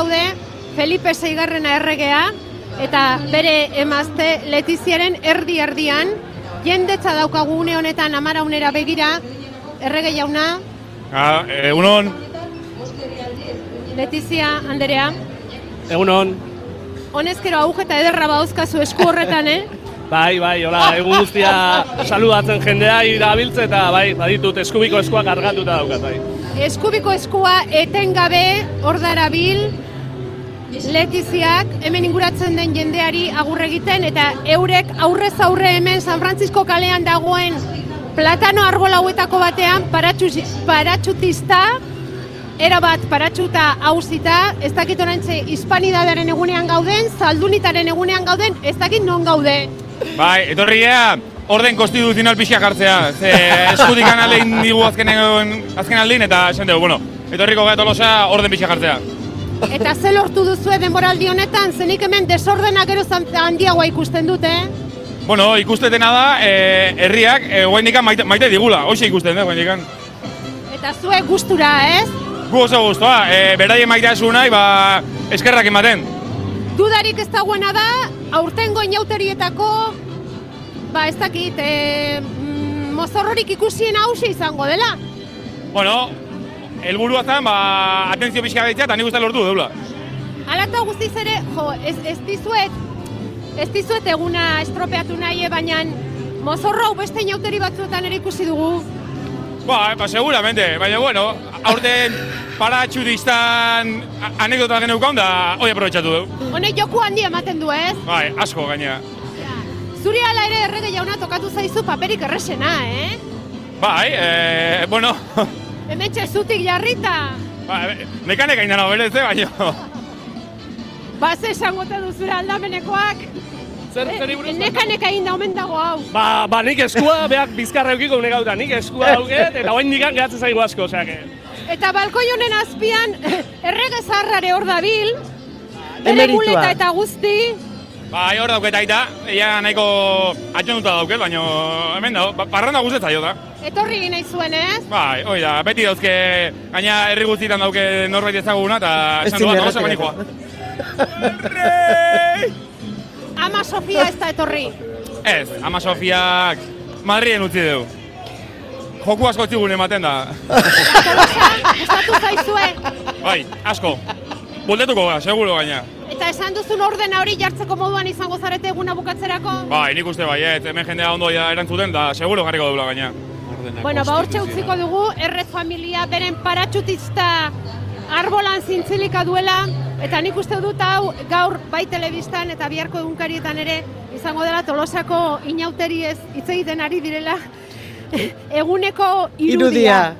gaude Felipe Seigarrena erregea, eta bere emazte Letiziaren erdi-erdian, jendetza daukagu une honetan amaraunera begira, errege jauna. Egunon. Letizia Anderea. Egunon. Honezkero agujeta ederra bauzkazu esku horretan, Bai, hola, egun guztia saludatzen jendea irabiltze eta bai, baditut eskubiko eskua kargatuta daukat, bai. Eskubiko eskua etengabe hor darabil, Letiziak hemen inguratzen den jendeari agur egiten eta eurek aurrez aurre hemen San Francisco kalean dagoen platano arbola hauetako batean paratxutista, erabat paratxuta hauzita, ez dakit oraintxe hispanidadaren egunean gauden, zaldunitaren egunean gauden, ez dakit non gaude. Bai, etorria orden konstituzional pixka jartzea, eskutik analein digu azken aldin eta esan dugu, etorriko gara Tolosa orden pixka jartzea. Eta ze lortu duzue denboraldi honetan, zenik hemen desordenak gero handiagoa ikusten dute, Ikustetena da, herriak guaindikan maite digula, hoxe ikusten da guaindikan. Eta zue gustura, ez? Gu oso guztua, beraien maiteasunai, eskerrak ematen. Dudarik ez dagoena da, aurtengo inauterietako, ez dakit, mozorrorik ikusien hausia izango dela. Helburua zen, atentzio pixka gaitzea eta nik uste lortu deula. Hala eta guztiz ere, ez dizuet eguna estropeatu nahi, baina mozorro hau beste inauteri batzuetan ere ikusi dugu. Seguramente, baina aurten paratxutistan anekdota geneukan da hoi aprobetxatu dugu. Honek joku handia ematen du, ez? Bai, asko gaina. Zuri ala ere errege jauna tokatu zaizu paperik erresena, Hemen txezutik jarrita. Nekanek hain dara berez, baina. Ze esangote duzura aldamenekoak. Zeri buruz? Nekanek hain da omen dago hau. Nik eskua, beak bizkarra eukiko unegauta, nik eskua dauket, eta oain dikan gehatzen zaigu asko, oseake. Eta balkoi honen azpian, errege zaharrare hor dabil, bere muleta eta guzti. Hor dauket aita, ea nahiko atxonuta dauket, baina hemen dago, parranda guztetza jo da. Etorri gine zuen, ez? Hoi da, beti dauzke, gaina herri guztietan dauke norbait ezaguna, eta esan duan, oso banikoa. Ama Sofia ez da etorri? Ez, Ama Sofiak Madriden utzi dugu. Joku asko txigun ematen da. Tolosa, gustatu zaizue? Bai, asko. Bultetuko gara, seguro gaina. Eta esan duzun ordena hori jartzeko moduan izango zarete eguna bukatzerako? Bai, nik uste baiet, hemen jendea ondo erantzuten, da seguro jarriko dugula gaina. Hortxe utziko dugu, Errez familia beren paratxutista arbolan zintzilika duela, eta nik uste dut hau gaur bai telebistan eta biharko egunkarietan ere izango dela Tolosako inauteriez hitz egiten ari direla eguneko irudia.